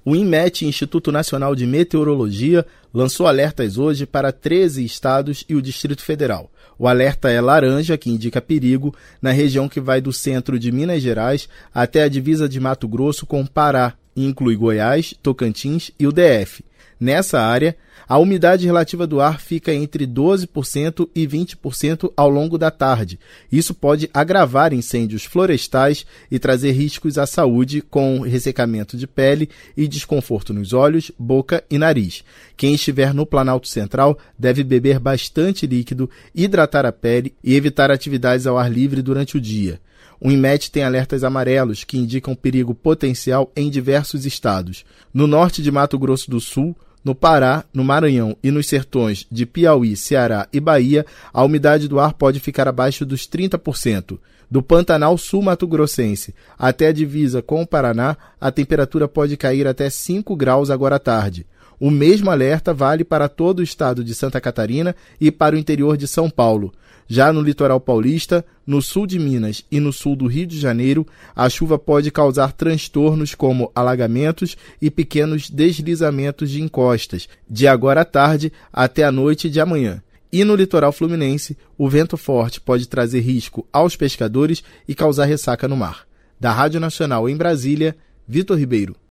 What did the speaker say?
O INMET, Instituto Nacional de Meteorologia, lançou alertas hoje para 13 estados e o Distrito Federal. O alerta é laranja, que indica perigo, na região que vai do centro de Minas Gerais até a divisa de Mato Grosso com o Pará, e inclui Goiás, Tocantins e o DF. Nessa área, a umidade relativa do ar fica entre 12% e 20% ao longo da tarde. Isso pode agravar incêndios florestais e trazer riscos à saúde, com ressecamento de pele e desconforto nos olhos, boca e nariz. Quem estiver no Planalto Central deve beber bastante líquido, hidratar a pele e evitar atividades ao ar livre durante o dia. O INMET tem alertas amarelos que indicam perigo potencial em diversos estados. No norte de Mato Grosso do Sul, no Pará, no Maranhão e nos sertões de Piauí, Ceará e Bahia, a umidade do ar pode ficar abaixo dos 30%. Do Pantanal sul-mato-grossense até a divisa com o Paraná, a temperatura pode cair até 5 graus agora à tarde. O mesmo alerta vale para todo o estado de Santa Catarina e para o interior de São Paulo. Já no litoral paulista, no sul de Minas e no sul do Rio de Janeiro, a chuva pode causar transtornos como alagamentos e pequenos deslizamentos de encostas, de agora à tarde até a noite de amanhã. E no litoral fluminense, o vento forte pode trazer risco aos pescadores e causar ressaca no mar. Da Rádio Nacional em Brasília, Vitor Ribeiro.